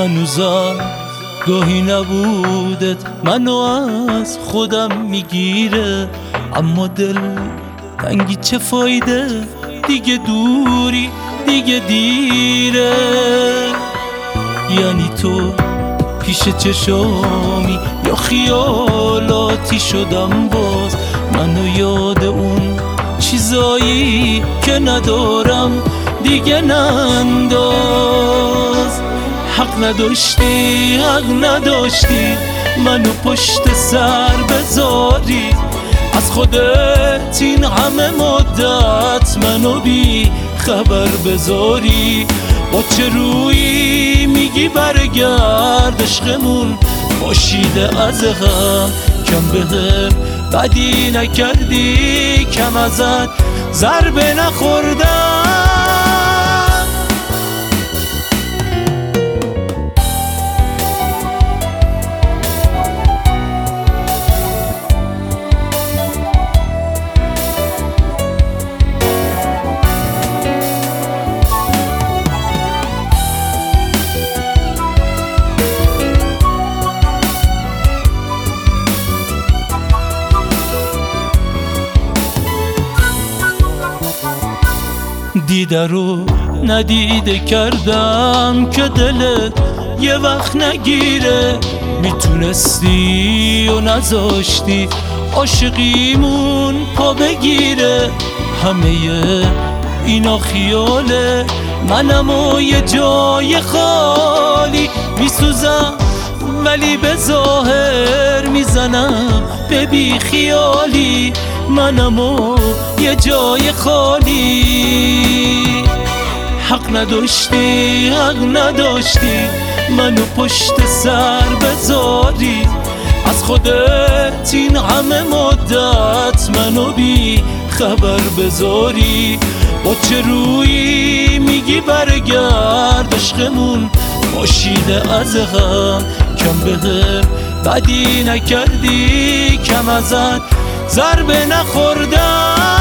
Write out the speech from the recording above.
هنوزم گاهی نبودت منو از خودم میگیره، اما دل تنگی چه فایده، دیگه دوری دیگه دیره. یعنی تو پیش چشامی یا خیالاتی شدم باز، منو یاد اون چیزایی که ندارم دیگه ننداز. حق نداشتی منو پشت سر بذاری، از خودت این همه مدت منو بی خبر بذاری. با چه رویی میگی برگرد عشقمون پاشیده از هم، کم بهم بدی نکردی، کم ازت ضربه نخوردم. دیده رو ندیده کردم که دلت یه وقت نگیره، میتونستی و نذاشتی عاشقیمون پا بگیره. همه اینا خیاله، منم و یه جای خالی میسوزم ولی به ظاهر میزنم به بی خیالی، منم و یه جای خالی. حق نداشتی منو پشت سر بذاری، از خودت این همه مدت منو بی خبر بذاری. با چه رویی میگی برگرد عشقمون پاشیده از هم، کم بهم بدی نکردی، کم ازت ضربه نخوردم.